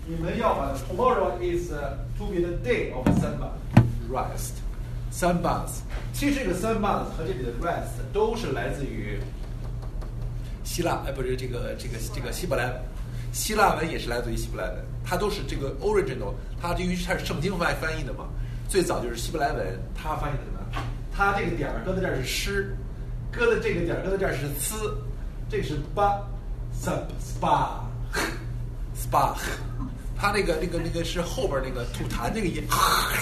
你们要把 tomorrow is to be the day of Sabbath rest。Sabbath， 其实这个 Sabbath 和这里的 rest 都是来自于希腊，不是这个希伯来文，希腊文也是来自于希伯来文，它都是这个 original， 它由于它是圣经翻译的嘛，最早就是希伯来文，它翻译的什么？它这个点儿搁在这儿是诗，搁在这个点儿搁在这儿是呲，这个是 spa， 它那个是后边那个吐痰这个音。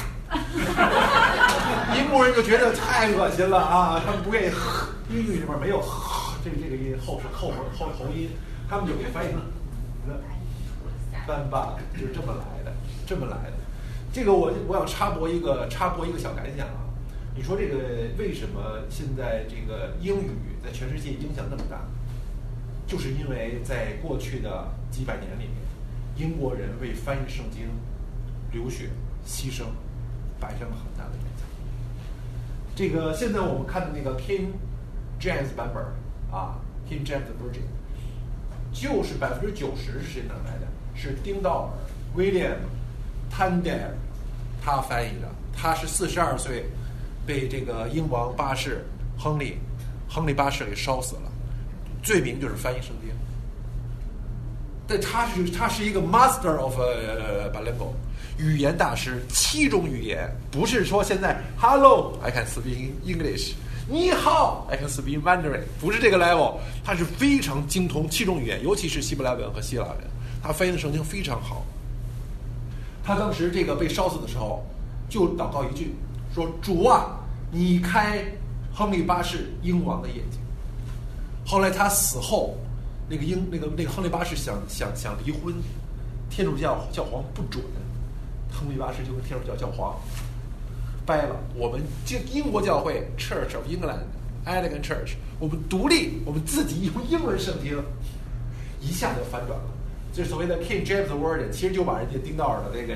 英国人就觉得太恶心了啊，他们不愿意英语里边没有这个音后音，他们就给翻译成翻吧，就是这么来的。这个我要插播一个小感想啊，你说这个为什么现在这个英语在全世界影响那么大？就是因为在过去的几百年里面，英国人为翻译圣经流血牺牲。摆上了很大的代价。这个现在我们看的那个 King James 版本啊 ，King James Version， 就是90%是谁拿来的？是丁道尔 William Tyndale 他翻译的。他是42岁被这个英王八世亨利八世给烧死了，罪名就是翻译圣经。但他是一个 Master of Bilingual。语言大师，7种语言，不是说现在 Hello I can speak English， 你好 I can speak Mandarin， 不是这个 level， 他是非常精通7种语言，尤其是希伯来文和希腊文，他翻译的圣经非常好。他当时这个被烧死的时候，就祷告一句，说主啊，你开亨利八世英王的眼睛。后来他死后，那个亨利八世想离婚，天主教皇不准。亨利八世就跟天主教皇掰了，我们英国教会 Church of England Anglican Church， 我们独立，我们自己用英文圣经，一下就反转了。就是所谓的 King James Version， 其实就把人家丁道尔的这个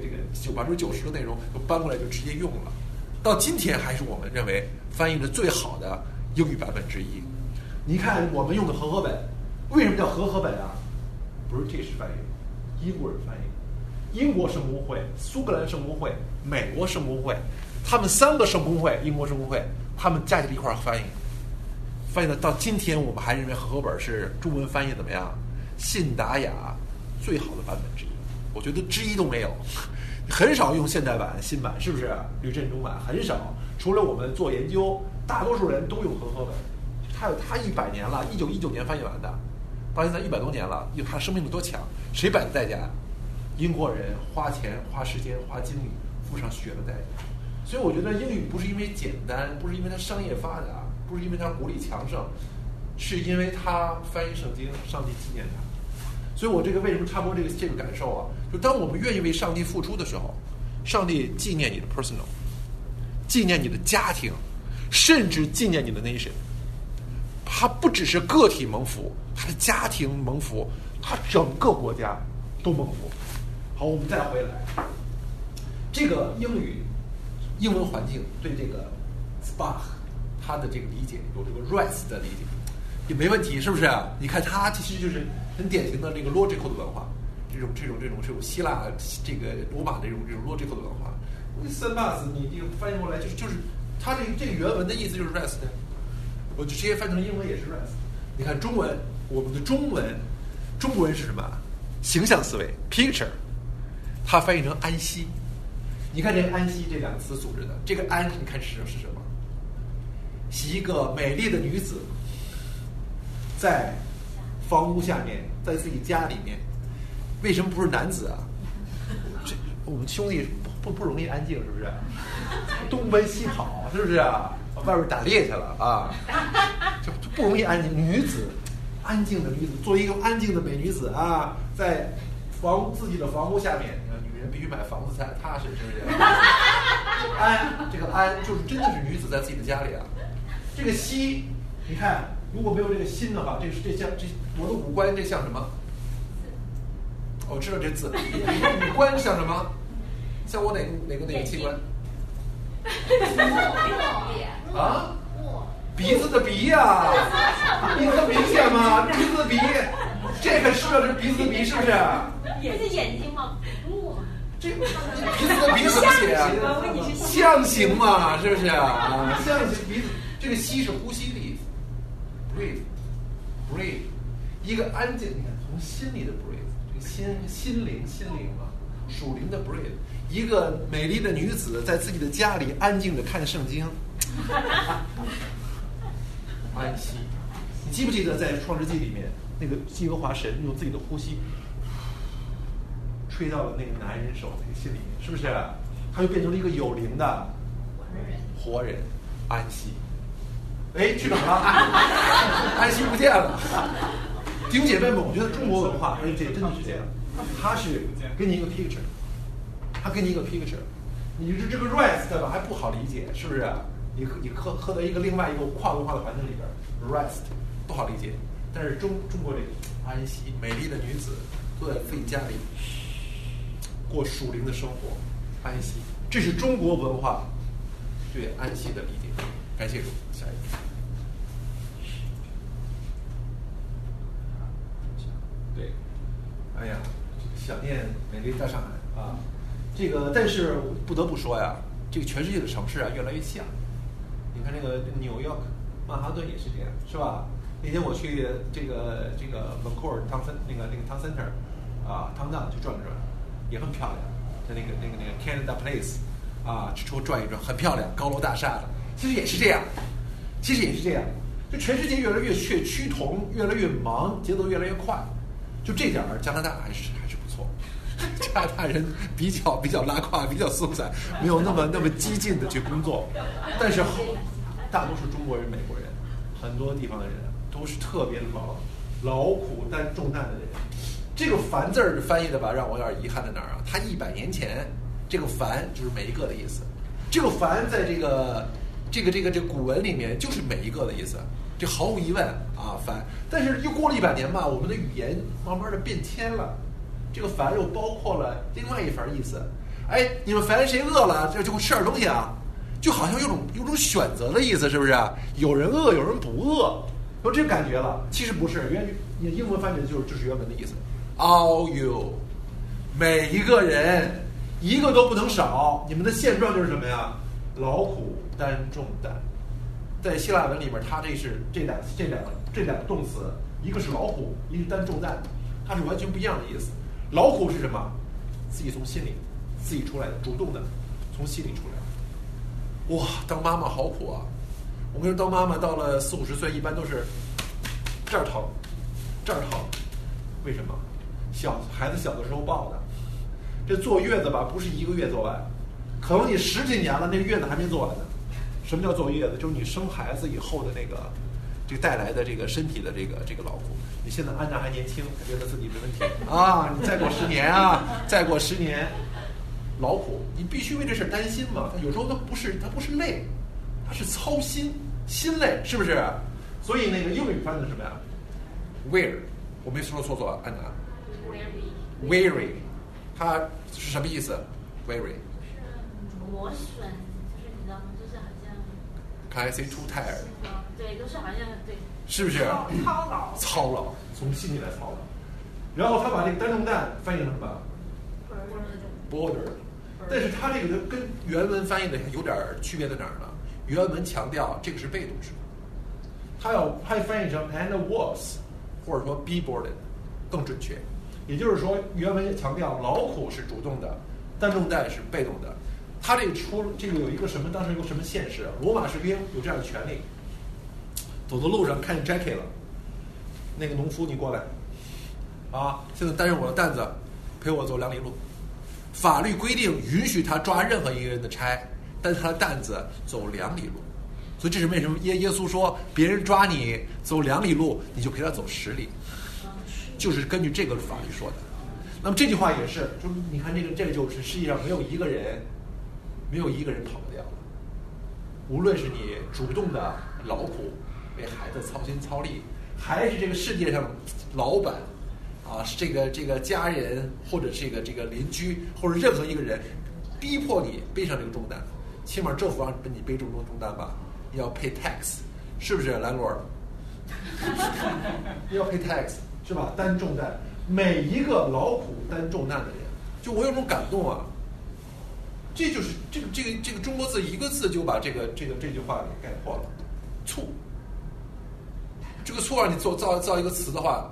90%的内容就搬过来就直接用了，到今天还是我们认为翻译的最好的英语版本之一。你看我们用的和合本，为什么叫和合本啊？不是这是翻译，英国人翻译。英国圣公会、苏格兰圣公会、美国圣公会，他们3个圣公会，英国圣公会，他们加起来一块翻译的到今天，我们还认为和合本是中文翻译怎么样？信达雅最好的版本之一，我觉得之一都没有，很少用现代版、新版，是不是？吕振中版很少，除了我们做研究，大多数人都用和合本。他100年了，1919年翻译完的，到现在100多年了，他生命力多强？谁摆的代价？英国人花钱、花时间、花精力，付上血的代价。所以我觉得英语不是因为简单，不是因为它商业发达，不是因为它国力强盛，是因为它翻译圣经，上帝纪念它。所以我这个为什么插播这个感受啊？就当我们愿意为上帝付出的时候，上帝纪念你的 personal， 纪念你的家庭，甚至纪念你的 nation。他不只是个体蒙福，他的家庭蒙福，他整个国家都蒙福。好，我们再回来，这个英文环境对这个 Spa 他的这个理解有这个 rest 的理解也没问题，是不是？你看他其实就是很典型的这个 logical 的文化，这种希腊这个罗马这种 logical 的文化。Spa 你这个翻译过来就是他这个原文的意思就是 rest， 我就直接翻成英文也是 rest。你看中文，我们的中文是什么？形象思维 picture。它翻译成安息，你看这个安息这2个词组织的，这个安你看是什么？是一个美丽的女子，在房屋下面，在自己家里面。为什么不是男子啊？我们兄弟不容易安静，是不是？东奔西跑，是不是啊？外边打猎去了啊，就不容易安静。女子，安静的女子，作为一个安静的美女子啊，在自己的房屋下面。人必须买房子才踏实，是不是？安，这个安就是真的是女子在自己的家里啊。这个息，你看，如果没有这个心的话，这像我的五官这像什么？我知道这字，你的五官像什么？像我哪个器官？啊？鼻子的鼻呀、鼻子明显吗？鼻子的鼻，这可是鼻子的鼻，是不是？ 也是眼睛吗？不， 这个鼻子怎么写啊？象形嘛，是不是啊？象形鼻子，这个吸是呼吸的意思 ，breathe，一个安静，你看从心里的 breathe， 这个心灵嘛，属灵的 breathe， 一个美丽的女子在自己的家里安静的看圣经，安息。你记不记得在创世纪里面，那个耶和华神用自己的呼吸吹到了那个男人手那个心里面，是不是？他就变成了一个有灵的活人，安息。哎，去哪儿了？安息不见了。弟兄姐妹们，我觉得中国文化，这真的是这样，他是给你一个 picture， 他给你一个 picture， 你是这个 rest 吧，还不好理解，是不是？你喝在一个另外一个跨文化的环境里边 ，rest 不好理解，但是中国这个安息，美丽的女子坐在自己家里过属灵的生活，安息，这是中国文化对安息的理解。感谢主，下一个。对，哎呀，想念美丽大上海啊！这个，但是不得不说呀，这个全世界的城市啊越来越像。你看那个纽约、曼哈顿也是这样，是吧？那天我去这个文库尔汤那个汤 center 啊，汤档去转了转，也很漂亮。在那个 Canada Place 啊，去出转一转，很漂亮，高楼大厦的。其实也是这样，就全世界越来越趋同，越来越忙，节奏越来越快。就这点儿，加拿大还是不错。加拿大人比较拉胯，比较松散，没有那么激进的去工作。但是大多数中国人、美国人，很多地方的人都是特别劳苦担重担的人。这个“凡”字儿翻译的吧，让我有点遗憾在哪儿啊？他100年前，这个“凡”就是每一个的意思。这个“凡”在这个古文里面就是每一个的意思，这毫无疑问啊，凡。但是又过了100年吧，我们的语言慢慢的变迁了，这个凡又包括了另外一番意思。哎，你们凡谁饿了，就会吃点东西啊，就好像有种选择的意思，是不是？有人饿，有人不饿，有这个感觉了。其实不是，英文翻译的就是原文的意思。All you， 每一个人一个都不能少。你们的现状就是什么呀？劳苦担重担。在希腊文里面，它这两个动词，一个是劳苦，一个是担重担，它是完全不一样的意思。劳苦是什么？自己从心里自己出来的，主动的从心里出来的。哇，当妈妈好苦啊！我跟你说，当妈妈到了40-50岁，一般都是这儿疼，这儿疼。为什么？孩子小的时候抱的，这坐月子吧，不是1个月做完，可能你10几年了，那个月子还没做完呢。什么叫坐月子？就是你生孩子以后的这个带来的这个身体的这个劳苦。你现在安娜还年轻，还觉得自己没问题啊！你再过10年啊，再过10年，劳苦，你必须为这事担心嘛。有时候它不是累，它是操心，心累，是不是？所以那个英语翻的是什么呀 ？Wear， 我没说错，安娜。Weary， 它是什么意思 ？Weary 是磨损，就是你知道吗？就是好像。 Can I say too tired？ 对，都是好像对。 是不是？操劳，从心里来操劳。然后他把这个担重担翻译成什么 ？Border。但是他这个跟原文翻译的有点区别在哪儿呢？原文强调这个是被动式，他翻译成 and was， 或者说 be burdened， 更准确。也就是说，原文强调劳苦是主动的，担重担是被动的。他这个有一个什么？当时有什么现实？罗马士兵有这样的权利，走在路上看见 Jackie 了，那个农夫你过来，啊，现在担任我的担子，陪我走2里路。法律规定允许他抓任何一个人的差，但是他的担子走2里路。所以这是为什么耶稣说，别人抓你走2里路，你就陪他走10里。就是根据这个法律说的。那么这句话也是，就你看这个就是世界上没有一个人跑不掉的。无论是你主动的劳苦，为孩子操心操力，还是这个世界上老板啊，是这个家人或者这个邻居或者任何一个人逼迫你背上这个重担，起码政府让你背重担吧，你要 pay tax， 是不是landlord？你要 pay tax。是吧？担重担， 每一个劳苦担重担的人，就我有种感动啊。这就是这个中国字一个字就把这句话给概括了，促。这个促让你造一个词的话，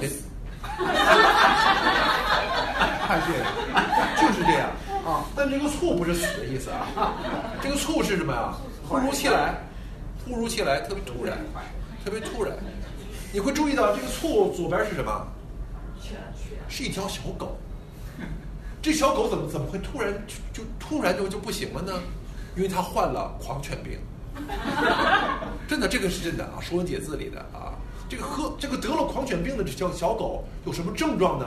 太对了，就是这样啊。但这个猝不是死的意思啊，这个猝是什么呀？突如其来，特别突然，特别突然。你会注意到这个猝左边是什么？是一条小狗。这小狗怎么会突然就不行了呢？因为它患了狂犬病。真的，这个是真的啊，《说文解字》里的啊。这个得了狂犬病的这小狗有什么症状呢？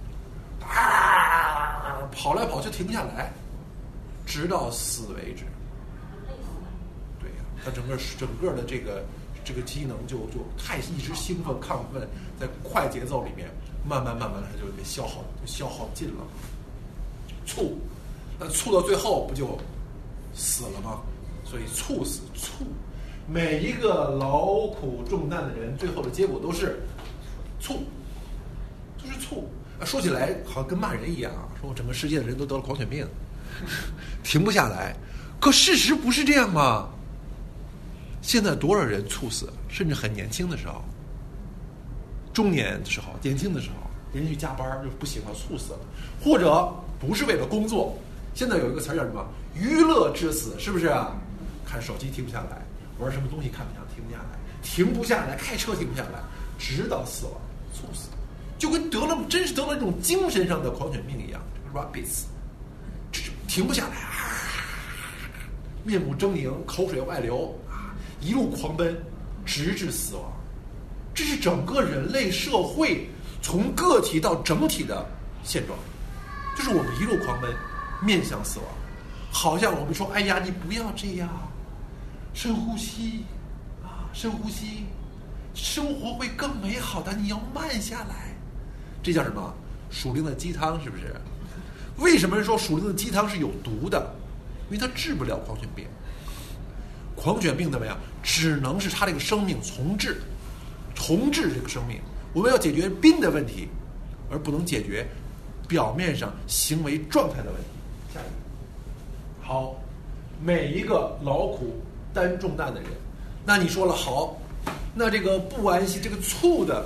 跑来跑去停不下来，直到死为止。对呀，它整个的这个机能就太一直兴奋亢奋，在快节奏里面，慢慢它就给消耗尽了。猝，那猝到最后不就死了吗？所以猝死。每一个劳苦重担的人，最后的结果都是猝，就是猝。说起来好像跟骂人一样啊，说整个世界的人都得了狂犬病，停不下来。可事实不是这样吗？现在多少人猝死，甚至很年轻的时候，中年的时候，年轻的时候，人去加班就不行了，猝死了，或者不是为了工作。现在有一个词叫什么？娱乐致死，是不是啊？看手机停不下来，玩什么东西看不下，停不下来，开车停不下来，直到死亡，猝死，就跟真是得了这种精神上的狂犬病一样 ，rabies， 停不下来啊，面目狰狞，口水外流啊，一路狂奔，直至死亡。这是整个人类社会从个体到整体的现状，就是我们一路狂奔，面向死亡。好像我们说，哎呀，你不要这样，深呼吸啊，深呼吸，生活会更美好的，你要慢下来。这叫什么？属灵的鸡汤，是不是？为什么说属灵的鸡汤是有毒的？因为它治不了狂犬病。狂犬病怎么样？只能是他这个生命重置这个生命。我们要解决病的问题，而不能解决表面上行为状态的问题。下一个。好，每一个劳苦担重担的人，那你说了好，那这个不安息，这个猝的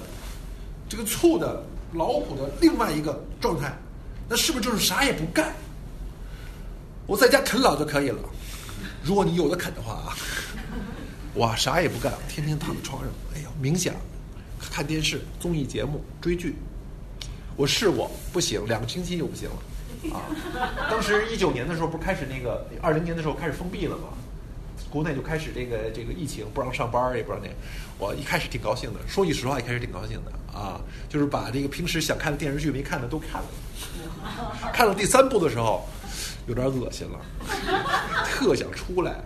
劳苦的另外一个状态，那是不是就是啥也不干？我在家啃老就可以了。如果你有的啃的话啊，哇，啥也不干，天天躺在床上，哎呀，冥想，看电视、综艺节目、追剧。我试过，不行，2个星期就不行了。啊，当时19年的时候不是开始那个20年的时候开始封闭了吗？国内就开始这个疫情，不让上班，也不让那个。我一开始挺高兴的，说句实话，一开始挺高兴的啊，就是把这个平时想看的电视剧没看的都看了。看了第3部的时候，有点恶心了，特想出来。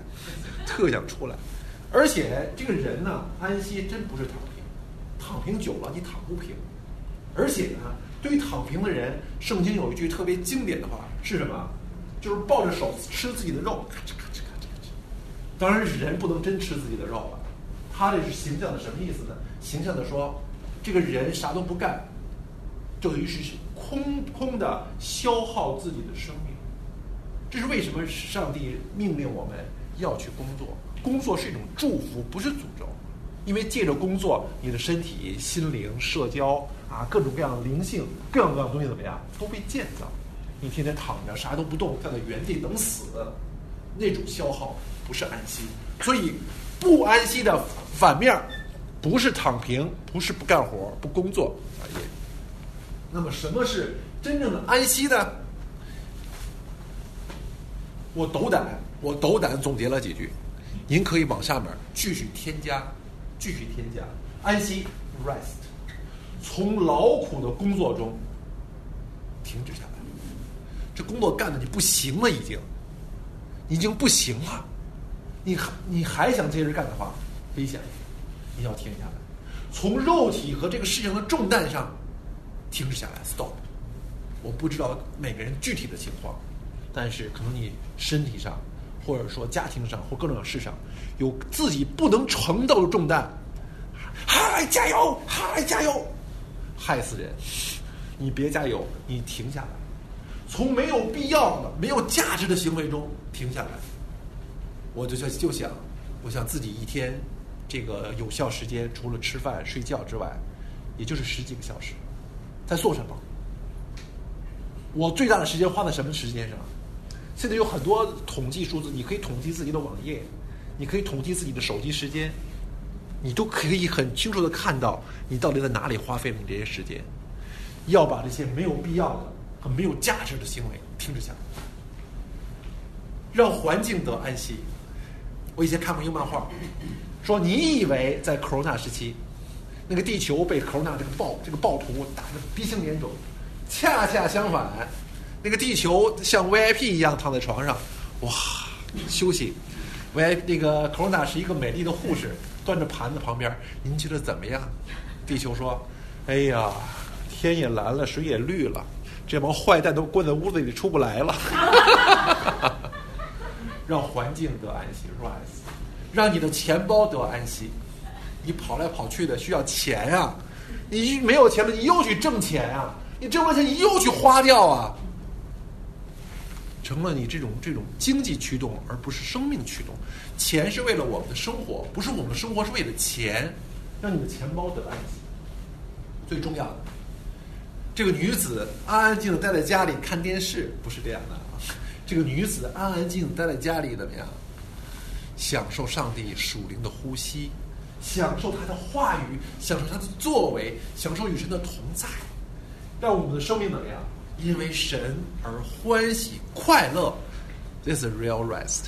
而且这个人呢，安息真不是躺平久了你躺不平。而且呢，对于躺平的人，圣经有一句特别经典的话是什么？就是抱着手吃自己的肉，咔哧咔哧咔哧咔哧。当然人不能真吃自己的肉了，他这是形象的什么意思呢？形象的说，这个人啥都不干，等于是空的消耗自己的生命。这是为什么上帝命令我们要去工作？工作是一种祝福，不是诅咒。因为借着工作，你的身体、心灵、社交啊，各种各样的灵性，各样各样的东西怎么样，都被建造。你天天躺着啥都不动，站在原地等死，那种消耗不是安息。所以不安息的反面不是躺平，不是不干活、不工作。那么什么是真正的安息呢？我斗胆总结了几句，您可以往下面继续添加。安息 rest， 从劳苦的工作中停止下来。这工作干的你不行了，已经不行了，你还想接着干的话，危险，你要停下来。从肉体和这个事情的重担上停止下来 ，stop。我不知道每个人具体的情况，但是可能你身体上，或者说家庭上或各种事上，有自己不能承担的重担，嗨，加油，害死人， 你别加油，你停下来，从没有必要的、没有价值的行为中停下来。我就想，我想自己一天这个有效时间，除了吃饭睡觉之外，也就是10几个小时，在做什么？我最大的时间花在什么时间上？现在有很多统计数字，你可以统计自己的网页，你可以统计自己的手机时间，你都可以很清楚的看到你到底在哪里花费了你这些时间。要把这些没有必要的和没有价值的行为停止下来，让环境得安息。我以前看过一个漫画，说你以为在 Corona 时期，那个地球被 Corona 这个暴徒打得鼻青脸肿，恰恰相反，那个地球像 VIP 一样躺在床上，哇，休息。那个 Corona 是一个美丽的护士，端着盘子旁边，您觉得怎么样？地球说：“哎呀，天也蓝了，水也绿了，这帮坏蛋都关在屋子里出不来了。”让环境得安息 ，rise， 让你的钱包得安息。你跑来跑去的需要钱啊，你没有钱了，你又去挣钱啊，你挣完钱你又去花掉啊，成了你这种经济驱动，而不是生命驱动。钱是为了我们的生活，不是我们的生活是为了钱。让你的钱包得安息。最重要的，这个女子安安静静待在家里看电视，不是这样的啊。这个女子安安静静待在家里怎么样？享受上帝属灵的呼吸，享受他的话语，享受他的作为，享受与神的同在，让我们的生命怎么样？因为神而欢喜快乐。This is real rest.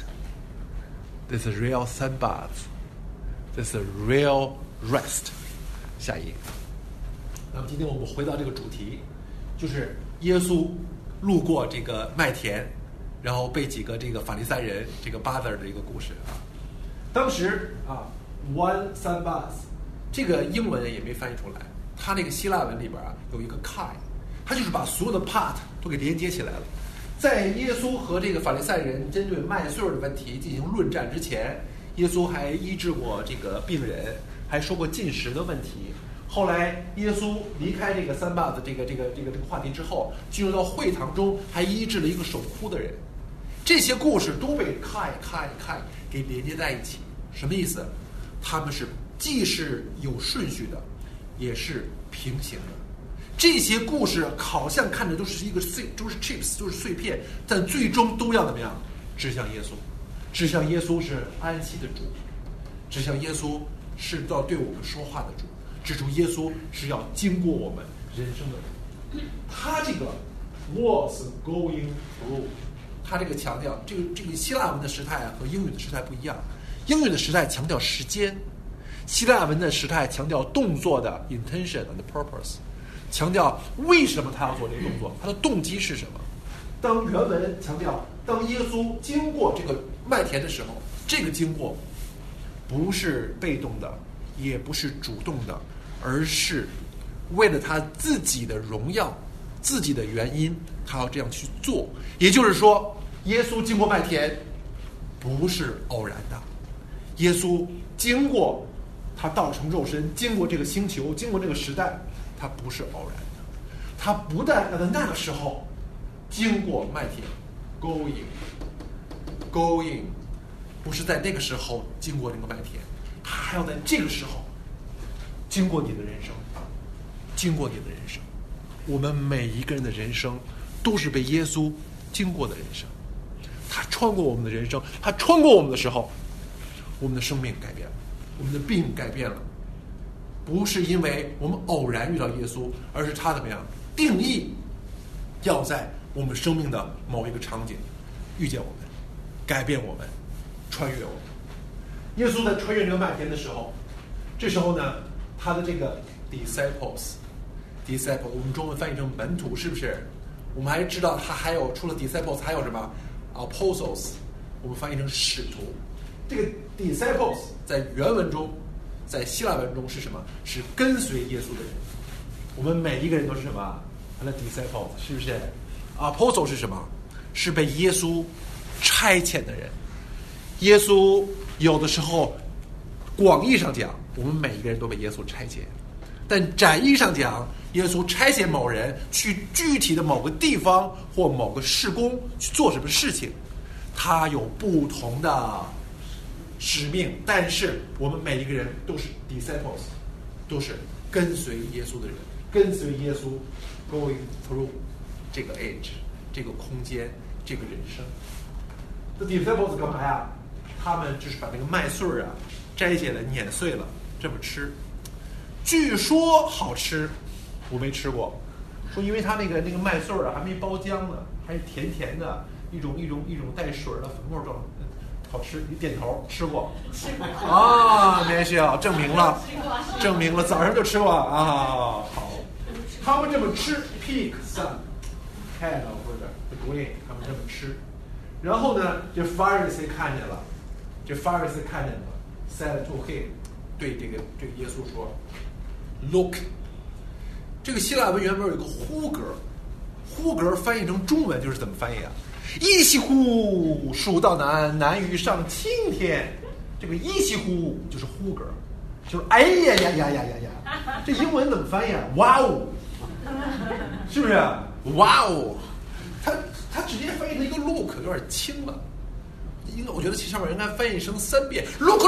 This is real Sabbath. This is real rest. 下一页。那么今天我们回到这个主题，就是耶稣路过这个麦田，然后被几个这个法利赛人这个 bother 的一个故事啊。当时啊 ，one Sabbath 这个英文也没翻译出来，它那个希腊文里边啊有一个 kai， 它就是把所有的 part 都给连接起来了。在耶稣和这个法利赛人针对麦穗的问题进行论战之前，耶稣还医治过这个病人，还说过禁食的问题。后来耶稣离开这个三把子这个话题之后，进入到会堂中，还医治了一个手哭的人。这些故事都被看给连接在一起。什么意思？他们是既是有顺序的，也是平行的。这些故事好像看着都是都是 chips， 都是碎片，但最终都要怎么样？指向耶稣，指向耶稣是安息的主，指向耶稣是要对我们说话的主，指出耶稣是要经过我们人生的主。他这个 was going through， 他这个强调这个希腊文的时态和英语的时态不一样，英语的时态强调时间，希腊文的时态强调动作的 intention and purpose， 强调为什么他要做这个动作，他的动机是什么。当原文强调，当耶稣经过这个麦田的时候，这个经过不是被动的，也不是主动的，而是为了他自己的荣耀、自己的原因，他要这样去做。也就是说，耶稣经过麦田不是偶然的，耶稣经过他道成肉身，经过这个星球，经过这个时代，他不是偶然的。他不但要在那个时候经过麦田 going， 不是在那个时候经过这个麦田，他还要在这个时候经过你的人生，经过你的人生。我们每一个人的人生都是被耶稣经过的人生，他穿过我们的人生，他穿过我们的时候，我们的生命改变了，我们的病改变了，不是因为我们偶然遇到耶稣，而是他怎么样定义要在我们生命的某一个场景遇见我们，改变我们，穿越我们。耶稣在穿越这个麦田的时候，这时候呢，他的这个 disciples， 我们中文翻译成门徒，是不是？我们还知道他还有除了 disciples 还有什么 apostles， 我们翻译成使徒。这个 disciples 在原文中，在希腊文中是什么？是跟随耶稣的人。我们每一个人都是什么？他的 disciples， 是不是？ apostle 是什么？是被耶稣差遣的人。耶稣有的时候广义上讲，我们每一个人都被耶稣差遣， 但展义上讲，耶稣差遣某人去具体的某个地方或某个事工去做什么事情，他有不同的使命。但是我们每一个人都是 disciples， 都是跟随耶稣的人，跟随耶稣 going through 这个 age， 这个空间，这个人生。这 disciples 干嘛呀？他们就是把那个麦穗啊摘下来碾碎了这么吃，据说好吃，我没吃过。说因为它那个麦穗啊还没包浆呢，还是甜甜的，一种带水的粉末状，好吃。你点头，吃过？ 吃过啊，没需要证明了，证明了，早上就吃过啊。好，他们这么吃 ，pig son head 或者 the grain， 他们这么吃。然后呢，这 Pharisee 看见了，said to him， 对耶稣说 ，Look。这个希腊文原文有一个呼格翻译成中文就是怎么翻译啊？一西乎蜀道难，难于上青天。这个一西乎就是呼格，就是哎呀，这英文怎么翻译啊？哇哦，是不是？哇哦，他直接翻译成一个 look， 有点轻了。我觉得上面应该翻译成3遍 look。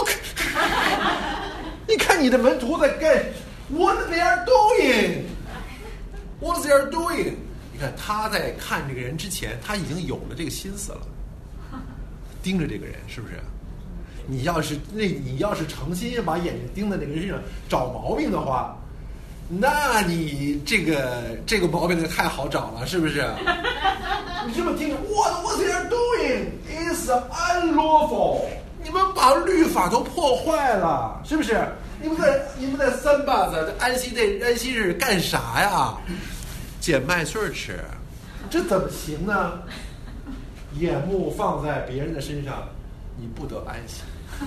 你看你的门徒在干。What they are doing? 你看他在看这个人之前，他已经有了这个心思了，盯着这个人，是不是？你要是诚心把眼睛盯在那个人身上找毛病的话，那你这个毛病就太好找了，是不是？你这么听着 ，What they are doing is unlawful。你们把律法都破坏了，是不是？你们在三八子安息日干啥呀？捡麦穗吃，这怎么行呢？眼目放在别人的身上，你不得安息。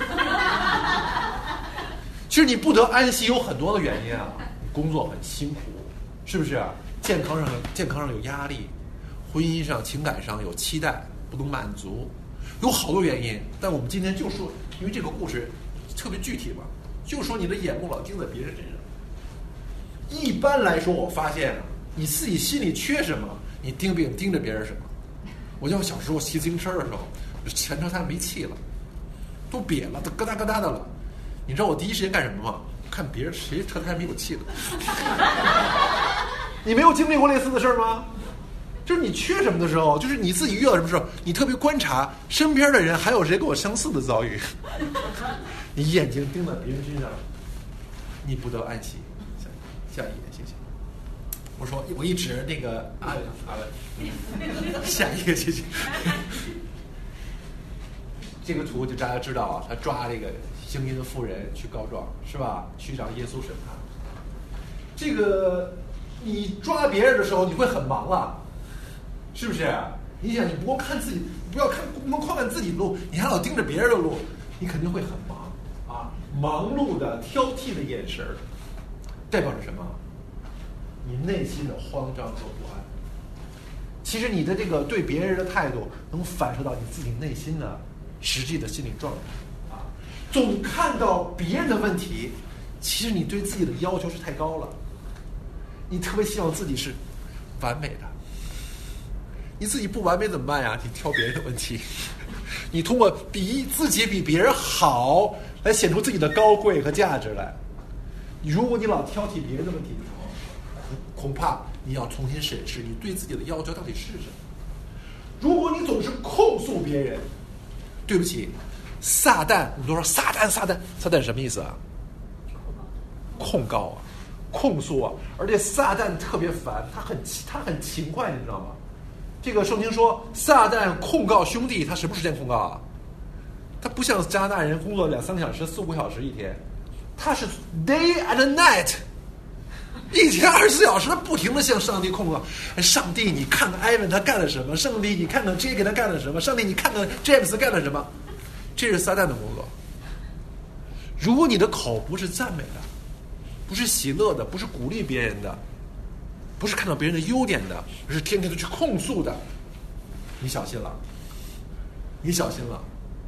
其实你不得安息有很多的原因啊，工作很辛苦，是不是？健康上有压力，婚姻上情感上有期待不能满足，有好多原因。但我们今天就说，因为这个故事特别具体嘛。就说你的眼目老盯在别人身上。一般来说，我发现你自己心里缺什么，你盯着别人什么。我记得小时候骑自行车的时候，前车胎没气了，都瘪了，都咯哒咯哒的了。你知道我第一时间干什么吗？看别人谁车胎没有气了。你没有经历过类似的事吗？就是你缺什么的时候，就是你自己遇到什么时候，你特别观察身边的人，还有谁跟我相似的遭遇。你眼睛盯在别人身上，你不得安息。下一页，谢谢。我一指那个阿文，下一个谢谢。这个图就大家知道啊，他抓这个行淫的妇人去告状，是吧？去找耶稣审判。这个你抓别人的时候，你会很忙啊，是不是？你想，你不光看自己，不能光看自己的路，你还老盯着别人的路，你肯定会很忙。忙碌的挑剔的眼神代表着什么？你内心的慌张和不安。其实你的这个对别人的态度能反射到你自己内心的实际的心理状态啊。总看到别人的问题，其实你对自己的要求是太高了，你特别希望自己是完美的。你自己不完美怎么办呀？你挑别人的问题，你通过自己比别人好来显出自己的高贵和价值来。如果你老挑剔别人的问题的时候，恐怕你要重新审视你对自己的要求到底是什么。如果你总是控诉别人，对不起，撒旦，我们都说撒旦什么意思啊？控告啊，控诉啊，而且撒旦特别烦，他很勤快，你知道吗？这个圣经说，撒旦控告兄弟，他什么时间控告啊？他不像加拿大人工作2-3个小时、4-5个小时一天，他是 day and night， 一天24小时，他不停地向上帝控告。上帝，你看看艾文他干了什么？上帝，你看看 J 给他干了什么？上帝，你看看 James 干了什么？这是撒旦的工作。如果你的口不是赞美的，不是喜乐的，不是鼓励别人的，不是看到别人的优点的，而是天天的去控诉的，你小心了，你小心了。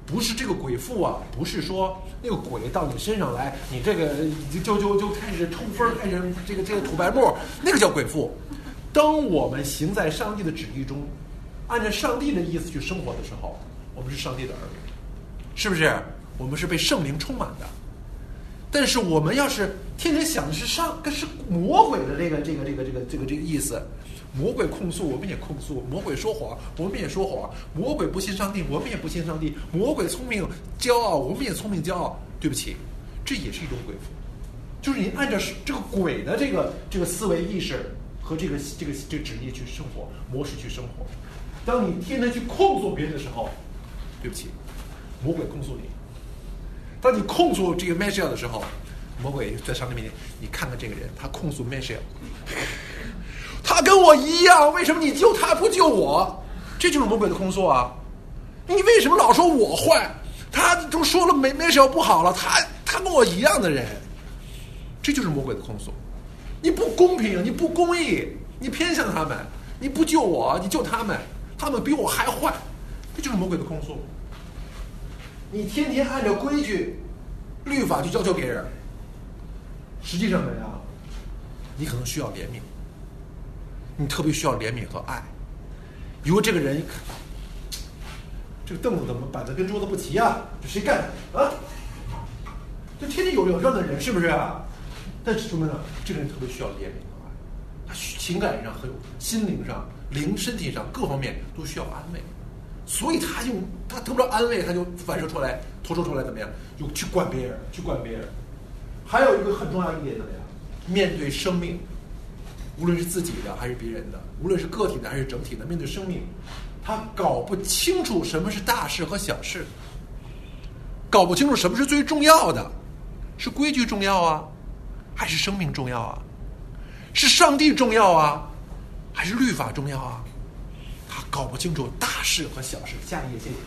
不是这个鬼父啊，不是说那个鬼到你身上来，你这个就开始抽风，开始这个吐白沫，那个叫鬼父。当我们行在上帝的旨意中，按照上帝的意思去生活的时候，我们是上帝的儿女，是不是？我们是被圣灵充满的。但是我们要是天天想的是是魔鬼的这个意思，魔鬼控诉我们也控诉，魔鬼说谎我们也说谎，魔鬼不信上帝我们也不信上帝，魔鬼聪明骄傲我们也聪明骄傲。对不起，这也是一种鬼父，就是你按照这个鬼的这个思维意识和这个旨意去生活模式去生活。当你天天去控诉别人的时候，对不起，魔鬼控诉你。当你控诉这个 Michelle 的时候，魔鬼在上帝面前，你看看这个人，他控诉 Michelle， 他跟我一样，为什么你救他不救我？这就是魔鬼的控诉啊！你为什么老说我坏？他都说了Michelle不好了，他跟我一样的人，这就是魔鬼的控诉。你不公平，你不公义，你偏向他们，你不救我，你救他们，他们比我还坏，这就是魔鬼的控诉。你天天按照规矩、律法去要求别人，实际上怎么样？你可能需要怜悯，你特别需要怜悯和爱。如果这个人，这个凳子怎么摆的跟桌子不齐啊？这谁干的啊？就天天有这样的人，是不是啊？但是说明呢，这个人特别需要怜悯和爱，他情感上和心灵上、身体上各方面都需要安慰。所以他得不到安慰，他就反射出来、投射出来怎么样？就去管别人，去管别人。还有一个很重要一点怎么样？面对生命，无论是自己的还是别人的，无论是个体的还是整体的，面对生命，他搞不清楚什么是大事和小事，搞不清楚什么是最重要的，是规矩重要啊，还是生命重要啊？是上帝重要啊，还是律法重要啊？他搞不清楚大事和小事。下一页，谢谢。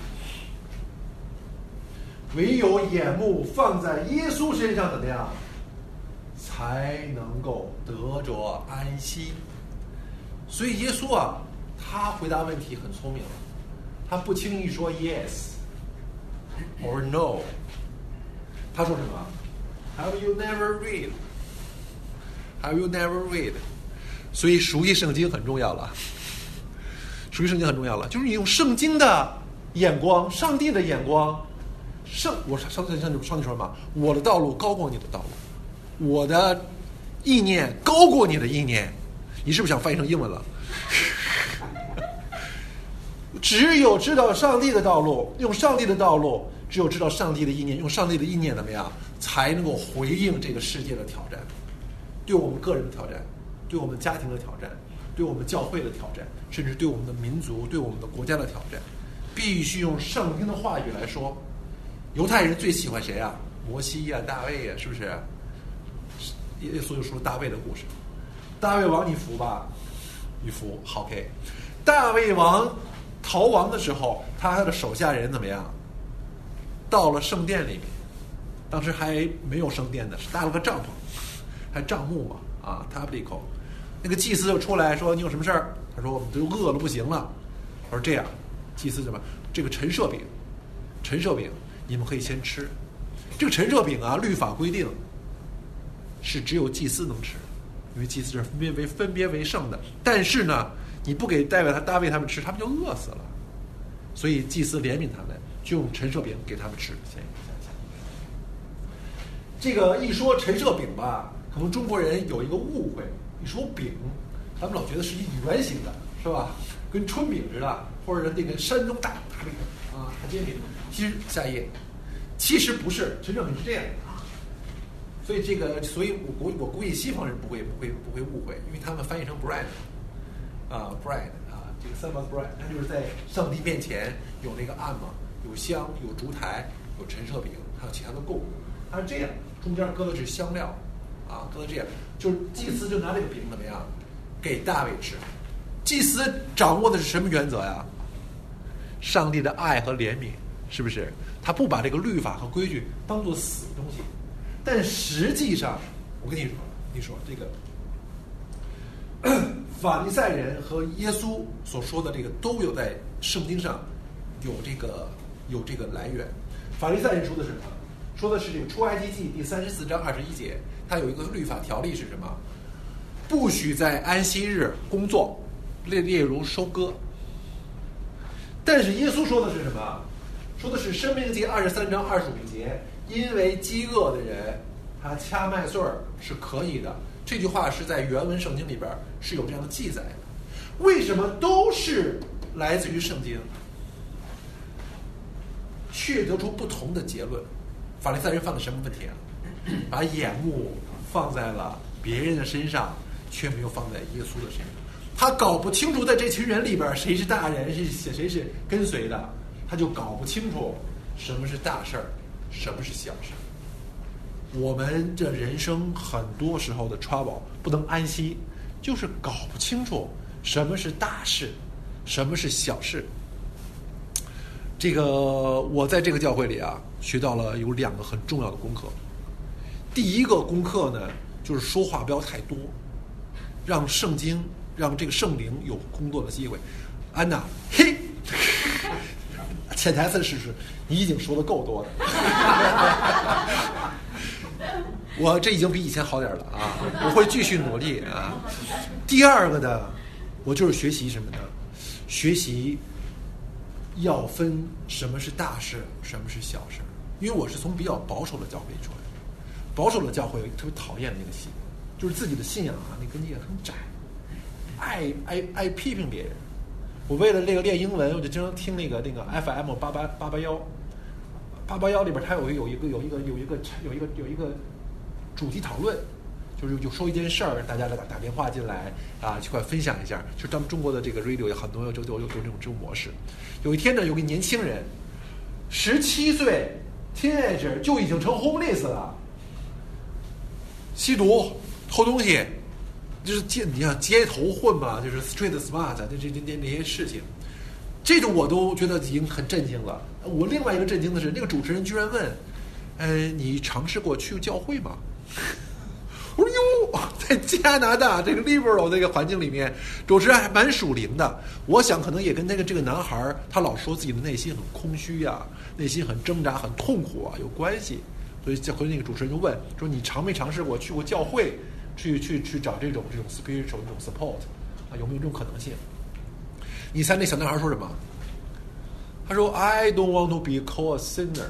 唯有眼目放在耶稣身上，怎么样，才能够得着安息。所以耶稣啊，他回答问题很聪明，他不轻易说 yes or no， 他说什么 ？Have you never read? Have you never read? 所以熟悉圣经很重要了。熟悉圣经很重要了，就是你用圣经的眼光，上帝的眼光，我上帝说什么？我的道路高过你的道路，我的意念高过你的意念。你是不是想翻译成英文了？只有知道上帝的道路，用上帝的道路，只有知道上帝的意念，用上帝的意念怎么样，才能够回应这个世界的挑战，对我们个人的挑战，对我们家庭的挑战，对我们教会的挑战，甚至对我们的民族、对我们的国家的挑战，必须用圣经的话语来说。犹太人最喜欢谁啊？摩西呀、大卫呀，是不是？耶稣就说大卫的故事。大卫王，你服吧？你服，好 ，OK。大卫王逃亡的时候，他的手下人怎么样？到了圣殿里面，当时还没有圣殿的，是搭了个帐篷，还帐幕嘛，啊 ，tabernacle。那个祭司就出来说：“你有什么事儿？”他说：“我们都饿了不行了。”他说：“这样，祭司什么？这个陈设饼，你们可以先吃。这个陈设饼啊，律法规定是只有祭司能吃，因为祭司是分别为圣的。但是呢，你不给大卫他们吃，他们就饿死了。所以祭司怜悯他们，就用陈设饼给他们吃。这个一说陈设饼吧，可能中国人有一个误会，一说饼，咱们老觉得是一圆形的，是吧？跟春饼似的，或者那个山东大饼啊，大煎饼。其实下一页，其实不是，陈设饼是这样的。所以我估计西方人不会误会，因为他们翻译成 bread 啊 bread 啊，这个 Sabbath bread， 它就是在上帝面前有那个案嘛，有香，有烛台，有陈设饼，还有其他的供物。它是这样，中间搁的是香料啊，搁的这样，就是祭司就拿这个饼怎么样给大卫吃。祭司掌握的是什么原则呀？上帝的爱和怜悯，是不是？他不把这个律法和规矩当作死的东西。但实际上，我跟你说，这个法利赛人和耶稣所说的这个都有在圣经上有这个有这个来源。法利赛人说的是什么？说的是这个出埃及记第34章21节，它有一个律法条例是什么？不许在安息日工作，例如收割。但是耶稣说的是什么？说的是申命记23章25节，因为饥饿的人他掐麦穗是可以的。这句话是在原文圣经里边是有这样的记载的。为什么都是来自于圣经，却得出不同的结论？法利赛人犯了什么问题啊？把眼目放在了别人的身上，却没有放在耶稣的身上。他搞不清楚在这群人里边谁是大人，谁是跟随的，他就搞不清楚什么是大事儿，什么是小事。我们这人生很多时候的 trouble 不能安息，就是搞不清楚什么是大事，什么是小事。这个我在这个教会里啊，学到了有2个很重要的功课。第一个功课呢，就是说话不要太多，让圣经，让这个圣灵有工作的机会。安娜，嘿，潜台词是你已经说的够多了。我这已经比以前好点了啊，我会继续努力啊。第二个呢，我就是学习什么呢？学习要分什么是大事，什么是小事。因为我是从比较保守的教会出来的，保守的教会特别讨厌那个信，就是自己的信仰啊，那根基也很窄，爱批评别人。我为了这个练英文，我就经常听那个 FM 881里边，它有一个主题讨论，就是就说一件事儿，大家打电话进来啊，一块分享一下。就是咱们中国的这个 radio 有很多有这种模式。有一天呢，有个年轻人，17岁 teenager 就已经成 homeless 了，吸毒、偷东西，就是你想街头混嘛，就是 street smart 这些事情，这种我都觉得已经很震惊了。我另外一个震惊的是，那个主持人居然问，你尝试过去教会吗？我说哟，在加拿大这个 liberal 这个环境里面，主持人还蛮属灵的。我想可能也跟这个男孩他老说自己的内心很空虚啊，内心很挣扎、很痛苦啊有关系。所以回那个主持人就问说：“你尝没尝试过去过教会，去找这种 spiritual 这种 support 啊？有没有这种可能性？”你猜那小男孩说什么？他说 ：“I don't want to be called a sinner。”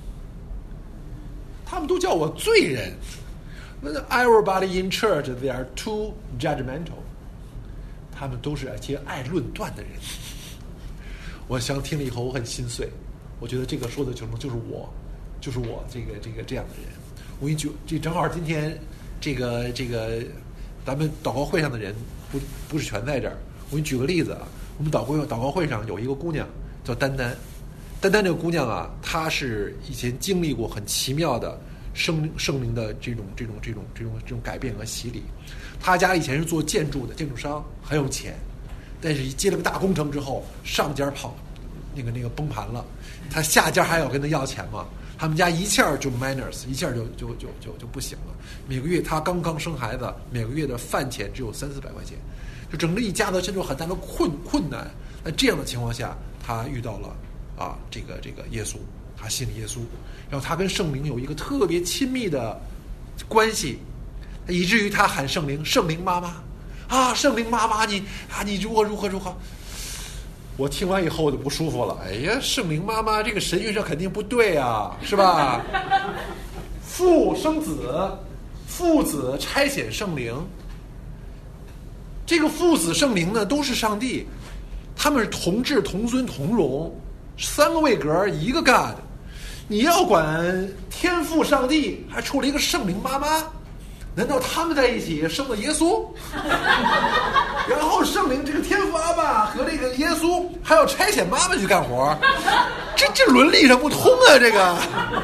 他们都叫我罪人。Everybody in church, they are too judgmental. 他们都是一些爱论断的人。我想听了以后，我很心碎。我觉得这个说的就是我这样的人。我给你举，这正好今天这个咱们祷告会上的人不是全在这儿。我给你举个例子啊，我们祷告会上有一个姑娘叫丹丹这个姑娘啊，她是以前经历过很奇妙的圣灵的这种改变和洗礼。她家以前是做建筑的，建筑商，很有钱，但是接了个大工程之后，上家跑那个崩盘了，她下家还要跟他要钱嘛。他们家一下就 minus， 一下就不行了。每个月她刚生孩子，每个月的饭钱只有300-400块钱，就整个一家子陷入很大的困难。在这样的情况下，她遇到了这个耶稣，她信了耶稣，然后她跟圣灵有一个特别亲密的关系，以至于她喊圣灵妈妈啊，圣灵妈妈，你如何。我听完以后我就不舒服了。哎呀，圣灵妈妈这个神学上肯定不对啊，是吧？父生子，父子差遣圣灵，这个父子圣灵呢都是上帝，他们是同质同尊同荣，3个位格一个 God。你要管天父上帝还出了一个圣灵妈妈，难道他们在一起生了耶稣？然后圣灵这个天父阿爸和这个耶稣还要差遣妈妈去干活，这伦理上不通啊！这个。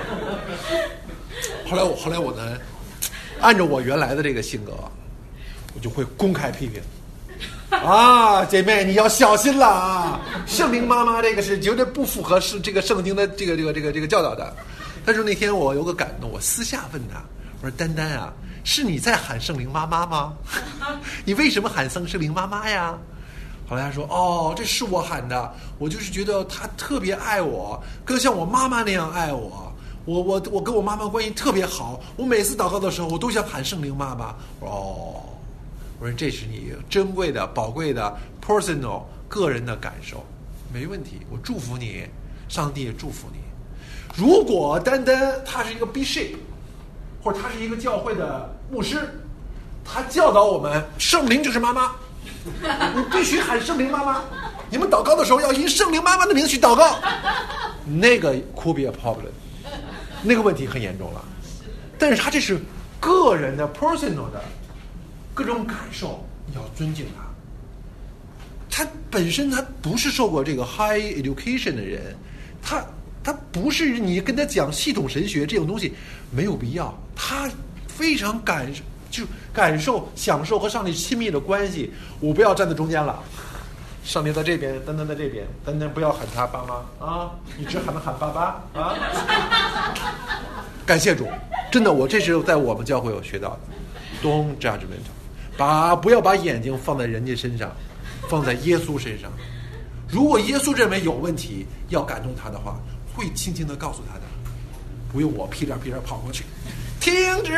后来我呢，按照我原来的这个性格，我就会公开批评。姐妹，你要小心了啊！圣灵妈妈这个是绝对不符合这个圣经的这个教导的。但是那天我有个感动，我私下问他，我说：“丹丹啊，是你在喊圣灵妈妈吗？你为什么喊圣灵妈妈呀？” 后来他说：“哦，这是我喊的，我就是觉得他特别爱我，更像我妈妈那样爱我。我跟我妈妈关系特别好，我每次祷告的时候，我都想喊圣灵妈妈。”哦，我说这是你珍贵的、宝贵的 personal 个人的感受，没问题，我祝福你，上帝也祝福你。如果单单他是一个 bishop， 或者他是一个教会的牧师，他教导我们圣灵就是妈妈。你必须喊圣灵妈妈，你们祷告的时候要以圣灵妈妈的名字去祷告，那个 could be a problem， 那个问题很严重了。但是他这是个人的 personal 的各种感受，你要尊敬他。他本身他不是受过这个 high education 的人，他不是你跟他讲系统神学这种东西没有必要，他非常感受享受和上帝亲密的关系。我不要站在中间了，上帝在这边，丹丹在这边，丹丹不要喊他爸妈啊，你只能喊爸爸啊。感谢主，真的，我这是在我们教会有学到的 ，Don't judgment， 不要把眼睛放在人家身上，放在耶稣身上。如果耶稣认为有问题，要感动他的话，会轻轻地告诉他的，不用我屁颠屁颠跑过去。停止！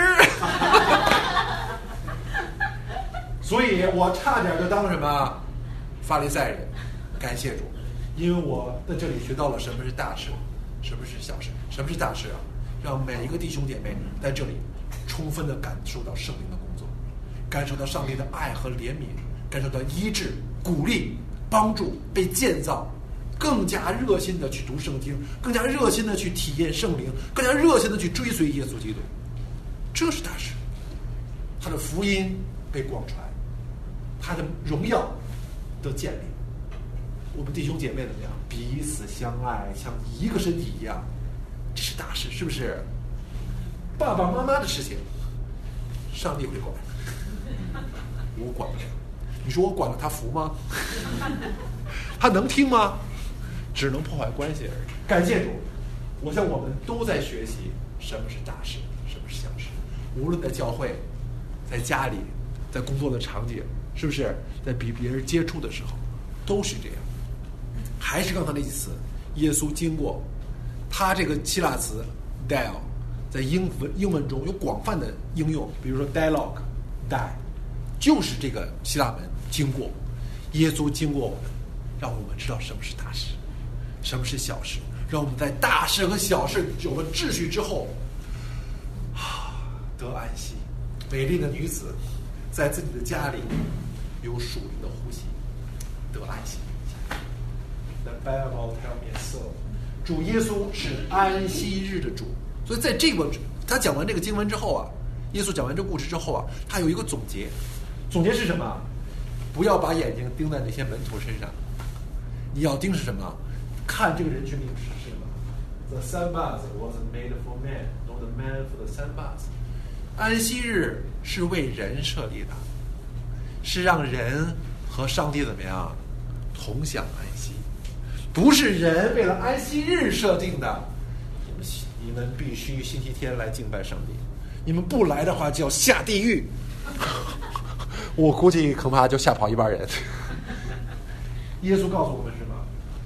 所以我差点就当什么法利赛人。感谢主，因为我在这里学到了什么是大事，什么是小事。什么是大事啊？让每一个弟兄姐妹在这里充分地感受到圣灵的工作，感受到上帝的爱和怜悯，感受到医治、鼓励、帮助、被建造，更加热心地去读圣经，更加热心地去体验圣灵，更加热心地去追随耶稣基督。这是大事，他的福音被广传，他的荣耀的建立，我们弟兄姐妹怎么样？彼此相爱，像一个身体一样，这是大事，是不是？爸爸妈妈的事情，上帝会管，我管不了。你说我管了他服吗？他能听吗？只能破坏关系而已。感谢主，我想我们都在学习什么是大事，什么是小事。无论在教会，在家里，在工作的场景，是不是在与别人接触的时候，都是这样。还是刚才那几词，耶稣经过他这个希腊词 dial， 在英文中有广泛的应用，比如说 dialogue，die， 就是这个希腊文经过，耶稣经过我们，让我们知道什么是大事，什么是小事，让我们在大事和小事有了秩序之后，得安息。美丽的女子在自己的家里有属灵的呼吸，得安息。The Bible tell me so。主耶稣是安息日的主，所以在这个他讲完这个经文之后啊，耶稣讲完这个故事之后啊，他有一个总结。总结是什么？不要把眼睛盯在那些门徒身上，你要盯是什么？看这个人群里是什么。The Sabbath wasn't made for man, nor the man for the Sabbath。安息日是为人设立的，是让人和上帝怎么样同享安息，不是人为了安息日设定的。你们必须星期天来敬拜上帝，你们不来的话就要下地狱。我估计恐怕就吓跑一半人。耶稣告诉我们什么？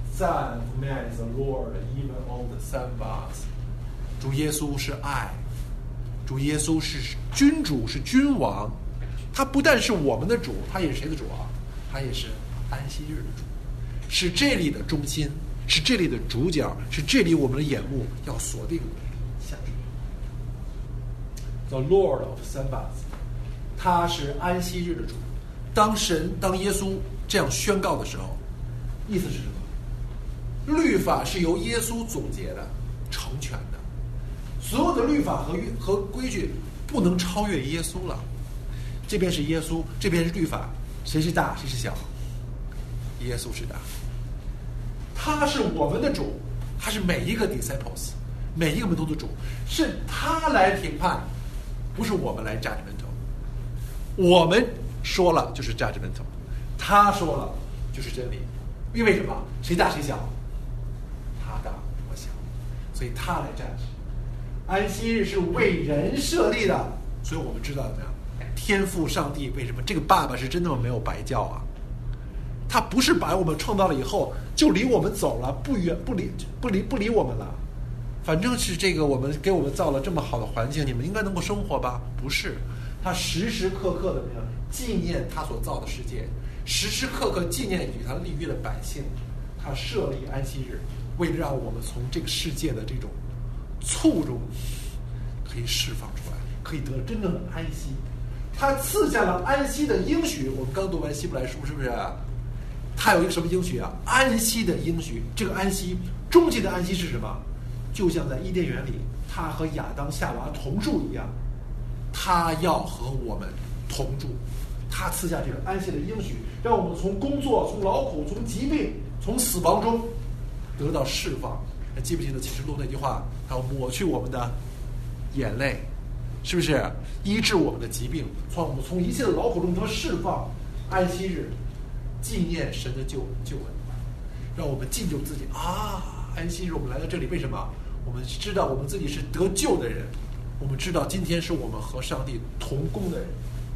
Son of Man is the Lord even of the Sabbath。 主耶稣是爱，主耶稣是君主，是君王。他不但是我们的主，他也是谁的主啊？他也是安息日的主，是这里的中心，是这里的主角，是这里我们的眼目要锁定下去。The Lord of Sabbath， 他是安息日的主。当耶稣这样宣告的时候，意思是什么？律法是由耶稣总结的、成全的，所有的律法和规矩不能超越耶稣了。这边是耶稣，这边是律法，谁是大，谁是小？耶稣是大，他是我们的主，他是每一个 disciples， 每一个门徒的主，是他来评判，不是我们来 judgmental。我们说了就是 judgmental， 他说了就是真理。因为什么？谁大谁小？他大我小，所以他来 judge。安息日是为人设立的，所以我们知道怎么样？天父上帝为什么这个爸爸是真的没有白叫啊？ 他不是把我们创造了以后就离我们走了，不理我们了。反正是这个我们给我们造了这么好的环境，你们应该能够生活吧？不是，他时时刻刻的纪念他所造的世界，时时刻刻纪念与他立约的百姓。他设立安息日，为了让我们从这个世界的这种簇中可以释放出来，可以得真正的安息。他赐下了安息的应许。我们刚读完希伯来书，是不是？他有一个什么应许啊？安息的应许。这个安息，终极的安息是什么？就像在伊甸园里，他和亚当夏娃同住一样，他要和我们同住。他赐下这个安息的应许，让我们从工作、从劳苦、从疾病、从死亡中得到释放。还记不记得启示录那句话？他要抹去我们的眼泪，是不是？医治我们的疾病，我们从一切的劳苦中得释放。安息日，纪念神的救恩，让我们敬就自己啊！安息日我们来到这里，为什么？我们知道我们自己是得救的人，我们知道今天是我们和上帝同工的人。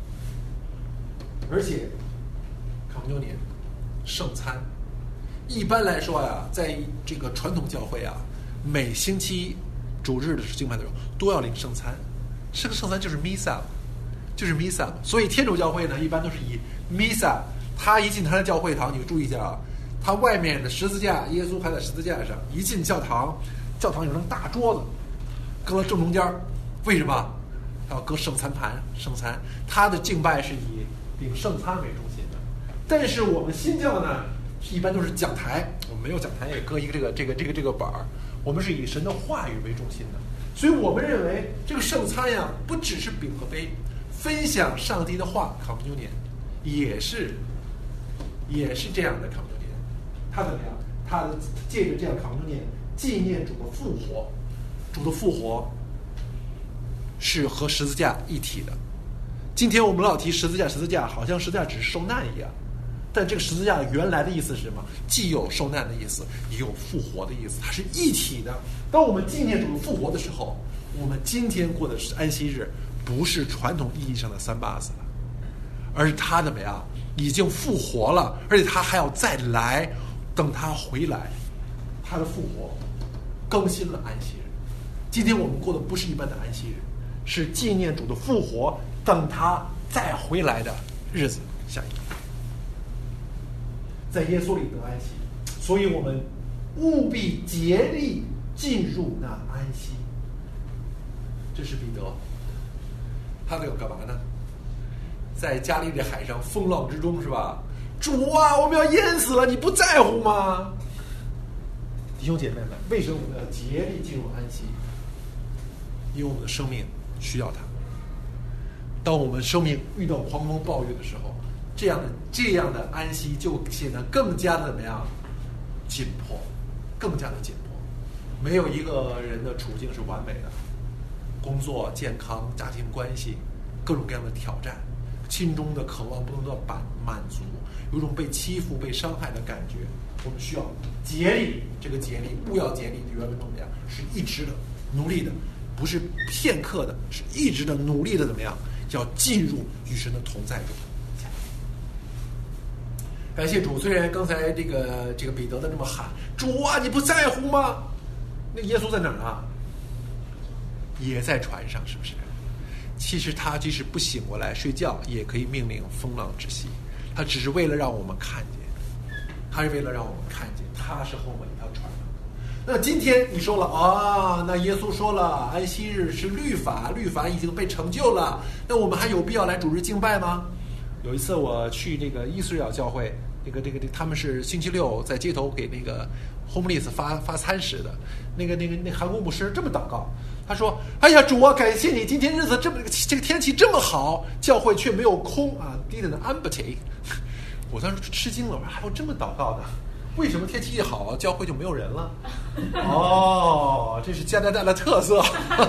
而且Communion圣餐，一般来说呀，在这个传统教会啊，每星期主日的敬拜的时候都要领圣餐。这个圣餐就是 Misa， 就是 Misa。所以天主教会呢，一般都是以 Misa。他一进他的教会堂，你注意一下啊，他外面的十字架，耶稣还在十字架上。一进教堂，教堂有张大桌子，搁到正中间。为什么？他要搁圣餐盘、圣餐。他的敬拜是以领圣餐为中心的。但是我们新教呢，一般都是讲台，我们没有讲台，也搁一个这个板儿。我们是以神的话语为中心的，所以我们认为这个圣餐呀，不只是饼和杯，分享上帝的话 ，Communion 也是这样的 Communion。他怎么样？他借着这样 Communion纪念主的复活，主的复活是和十字架一体的。今天我们老提十字架，好像十字架只是受难一样。但这个十字架原来的意思是什么？既有受难的意思，也有复活的意思，它是一体的。当我们纪念主复活的时候，我们今天过的是安息日，不是传统意义上的3/8了，而是他怎么样？已经复活了，而且他还要再来，等他回来，他的复活更新了安息日。今天我们过的不是一般的安息日，是纪念主的复活，等他再回来的日子相应。在耶稣里得安息，所以我们务必竭力进入那安息。这是彼得，他要干嘛呢？在加利利海上风浪之中，是吧？主啊，我们要淹死了，你不在乎吗？弟兄姐妹们，为什么我们要竭力进入安息？因为我们的生命需要它。当我们生命遇到狂风暴雨的时候，这样的安息就显得更加的怎么样？紧迫，更加的紧迫。没有一个人的处境是完美的，工作、健康、家庭关系，各种各样的挑战，心中的渴望不能得到满足，有一种被欺负、被伤害的感觉。我们需要竭力，这个竭力，勿要竭力，原文中怎么样？是一直的、努力的，不是片刻的，是一直的、努力的，怎么样？要进入与神的同在中。感谢主，虽然刚才这个彼得的这么喊，主啊，你不在乎吗？那耶稣在哪儿啊？也在船上，是不是？其实他即使不醒过来睡觉，也可以命令风浪止息。他只是为了让我们看见，他是为了让我们看见，他是后面一条船。那今天你说了啊，那耶稣说了，安息日是律法，律法已经被成就了，那我们还有必要来主日敬拜吗？有一次我去这个伊斯兰教会，他们是星期六在街头给那个 homeless 发餐食的，那韩国牧师这么祷告，他说：“哎呀，主啊，感谢你，今天日子这个天气这么好，教会却没有空啊 ，didn't empty。”我当时吃惊了，还有这么祷告的？为什么天气一好，教会就没有人了？哦，这是加拿大的特色。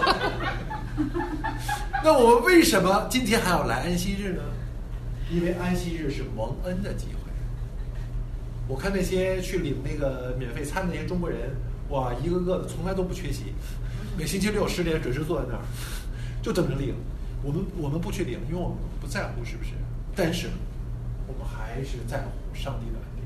那我们为什么今天还要来安息日呢？因为安息日是蒙恩的机会。我看那些去领那个免费餐的那些中国人，哇，一个个的从来都不缺席，每星期六10点准时坐在那儿，就等着领。我们不去领，因为我们不在乎，是不是？但是我们还是在乎上帝的恩典。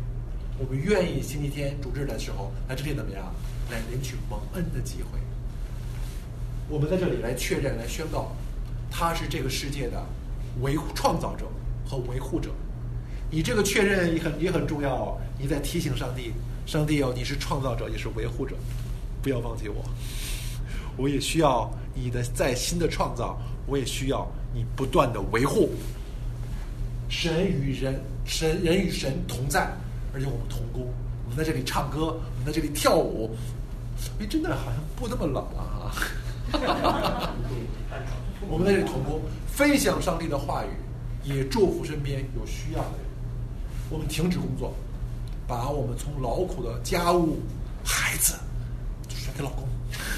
我们愿意星期天主日的时候来这里怎么样？来领取蒙恩的机会。我们在这里来确认、来宣告，他是这个世界的创造者和维护者。你这个确认也很重要哦。你在提醒上帝，上帝哦，你是创造者，也是维护者，不要忘记我。我也需要你的在新的创造，我也需要你不断的维护。人与神同在，而且我们同工。我们在这里唱歌，我们在这里跳舞，真的好像不那么冷了啊！我们在这里同工，分享上帝的话语，也祝福身边有需要的人。我们停止工作，把我们从劳苦的家务、孩子甩给老公，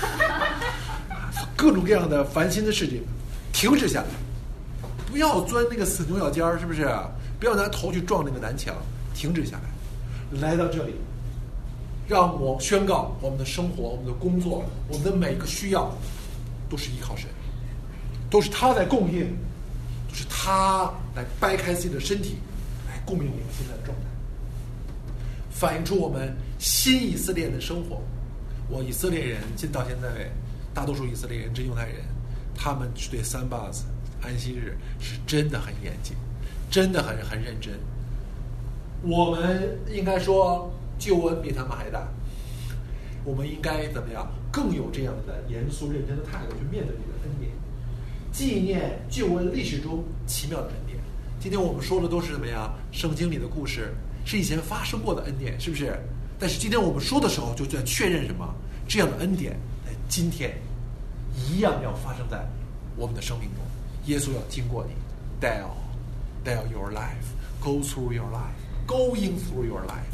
各种各样的烦心的事情停止下来，不要钻那个死牛角尖儿，是不是？不要拿头去撞那个南墙，停止下来，来到这里，让我宣告我们的生活、我们的工作、我们的每个需要，都是依靠神，都是他在供应，都是他来掰开自己的身体，来供应我们现在的状态，反映出我们新以色列的生活。我以色列人到现在，大多数以色列人、真犹太人，他们对三八子、安息日是真的很严谨，真的很认真。我们应该说救恩比他们还大，我们应该怎么样？更有这样的严肃认真的态度去面对这个恩典，纪念救恩历史中奇妙的恩典。今天我们说的都是怎么样？圣经里的故事是以前发生过的恩典，是不是？但是今天我们说的时候，就在确认什么？这样的恩典在今天一样要发生在我们的生命中。耶稣要经过你 ，dial your life, go through your life, going through your life。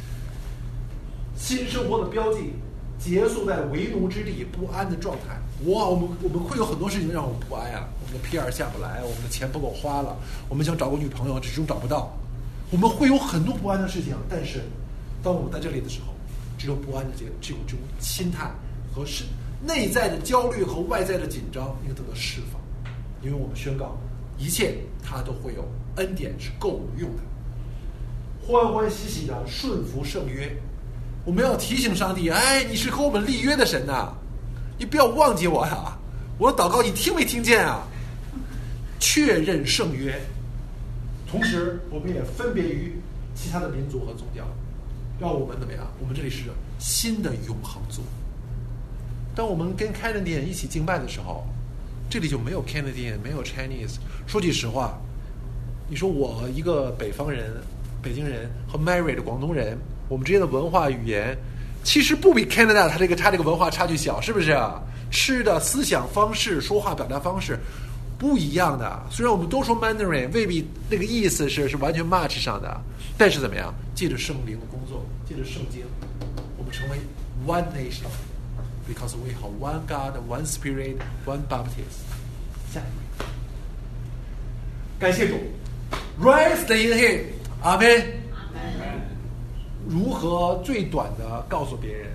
新生活的标记，结束在为奴之地不安的状态。我们会有很多事情让我们不安啊，我们的 PR 下不来，我们的钱不够花了，我们想找个女朋友始终找不到，我们会有很多不安的事情。但是当我们在这里的时候，这种不安的这种心态和内在的焦虑和外在的紧张应该得到释放，因为我们宣告一切它都会有恩典是够我们用的，欢欢喜喜的顺服圣约。我们要提醒上帝，你是和我们立约的神呐，你不要忘记我呀！我的祷告你听没听见啊？确认圣约，同时我们也分别于其他的民族和宗教，让我们怎么样？我们这里是新的永恒族。当我们跟 Canadian 一起敬拜的时候，这里就没有 Canadian， 没有 Chinese。说句实话，你说我一个北方人、北京人和 Mary 的广东人，我们之间的文化语言其实不比 Canada 它这个文化差距小，是不是啊？吃的思想方式、说话表达方式不一样的。虽然我们都说 Mandarin， 未必那个意思是完全 match 上的，但是怎么样？借着圣灵的工作，借着圣经，我们成为 one nation。Because we have one God, one Spirit, one baptism. 下一位，感谢主 ，Rise in Him， 阿门。如何最短的告诉别人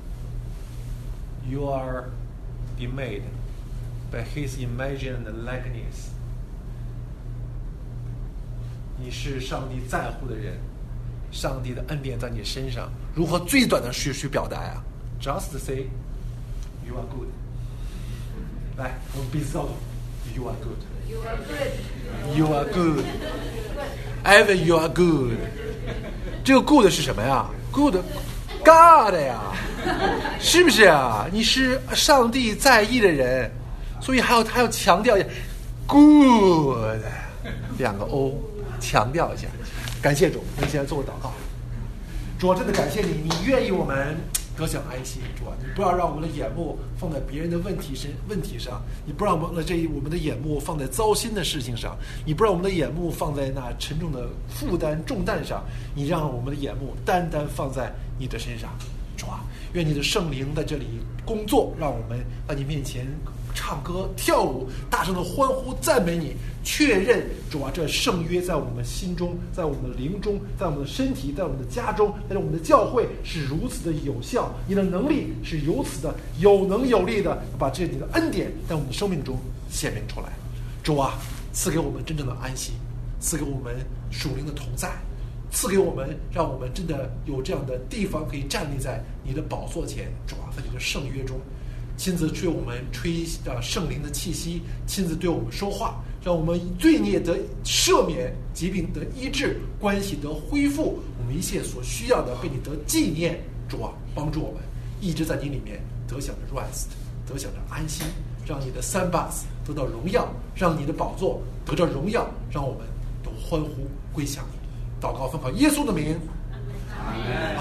，You are be made by His image and likeness。你是上帝在乎的人，上帝的恩典在你身上。如何最短的去表达呀 ？Just say。You are good。来，我们彼此告诉 You are good。 You are good. You are good. Evan, you are good. 这个 good 是什么呀 ？Good God 呀，是不是啊？你是上帝在意的人，所以还要强调一下 good， 2个 O， 强调一下。感谢主，我们现在做个祷告。主，真的感谢你，你愿意我们得享安息，主啊，你不要让我们的眼目放在别人的问题上，你不让我们的眼目放在糟心的事情上，你不让我们的眼目放在那沉重的负担重担上，你让我们的眼目单单放在你的身上，主啊，愿你的圣灵在这里工作，让我们在你面前唱歌跳舞，大声的欢呼赞美你，确认主啊，这圣约在我们心中，在我们的灵中，在我们的身体，在我们的家中，在我们的教会是如此的有效，你的能力是如此的有能有力的，把这你的恩典在我们的生命中显明出来。主啊，赐给我们真正的安息，赐给我们属灵的同在， 赐给我们，让我们真的有这样的地方可以站立在你的宝座前，主啊，在你的圣约中，亲自对我们吹圣灵的气息，亲自对我们说话，让我们罪孽得赦免，疾病得医治，关系得恢复，我们一切所需要的被你得纪念。主啊，帮助我们一直在你里面得享着 rest， 得享着安心，让你的三把得到荣耀，让你的宝座得到荣耀，让我们都欢呼归向你。祷告奉靠耶稣的名， 阿门。